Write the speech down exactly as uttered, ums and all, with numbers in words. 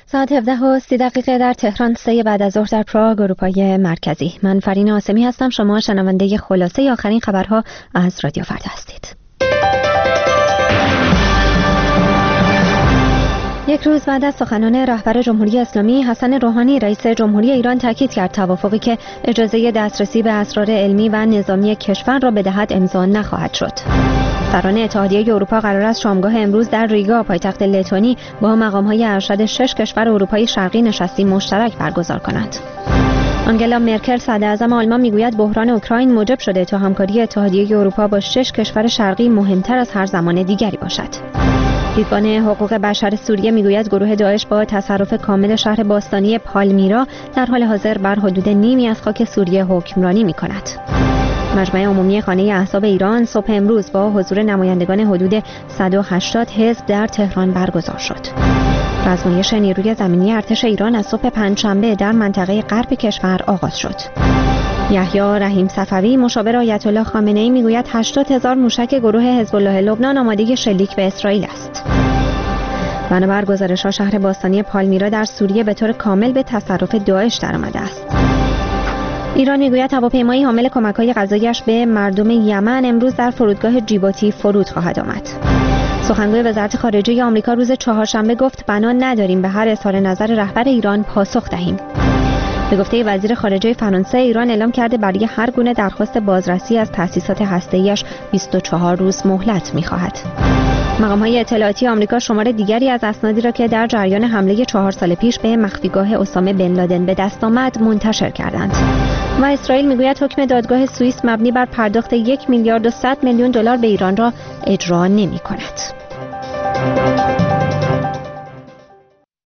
ساعت هفده و سی دقیقه در تهران، سه بعد از ظهر در پراگ، اروپای مرکزی. من فرین آسمی هستم. شما شنونده خلاصه آخرین خبرها از رادیو فردا هستید. یک روز بعد از سخنان رهبر جمهوری اسلامی حسن روحانی، رئیس جمهوری ایران تاکید کرد توافقی که اجازه دسترسی به اسرار علمی و نظامی کشور را بدهد امضا نخواهد شد. سران اتحادیه اروپا قرار است شامگاه امروز در ریگا، پایتخت لتونی، با مقام‌های ارشد شش کشور اروپای شرقی نشستی مشترک برگزار کنند. آنگلا مرکل صدراعظم آلمان میگوید بحران اوکراین موجب شده تا همکاری اتحادیه اروپا با شش کشور شرقی مهمتر از هر زمان دیگری باشد. دیدبان حقوق بشر سوریه میگوید گروه داعش با تصرف کامل شهر باستانی پالمیرا در حال حاضر بر حدود نیمی از خاک سوریه حکمرانی می‌کند. مجمع عمومی خانه احزاب ایران صبح امروز با حضور نمایندگان حدود صد و هشتاد حزب در تهران برگزار شد. آزمایش نیروی زمینی ارتش ایران از صبح پنجشنبه در منطقه غرب کشور آغاز شد. یحیی رحیم صفوی مشاور آیت الله خامنه‌ای میگوید هشتاد هزار موشک گروه حزب الله لبنان آماده شلیک به اسرائیل است. بنابر گزارش‌ها شهر باستانی پالمیرا در سوریه به طور کامل به تصرف داعش درآمده است. ایران میگوید هواپیمایی حامل کمک‌های غذایی‌اش به مردم یمن امروز در فرودگاه جیبوتی فرود خواهد آمد. سخنگوی وزارت خارجه آمریکا روز چهارشنبه گفت بنا نداریم به هر اظهار نظر رهبر ایران پاسخ دهیم. به گفته وزیر خارجه فرانسه، ایران اعلام کرده برای هر گونه درخواست بازرسی از تأسیسات هسته‌ایش بیست و چهار روز مهلت می‌خواهد. مقام‌های اطلاعاتی آمریکا شمار دیگری از اسنادی را که در جریان حمله چهار سال پیش به مخفیگاه اسامه بن لادن به دست آمد منتشر کردند. و اسرائیل میگوید حکم دادگاه سوئیس مبنی بر پرداخت یک میلیارد و صد میلیون دلار به ایران را اجرا نمی‌کند.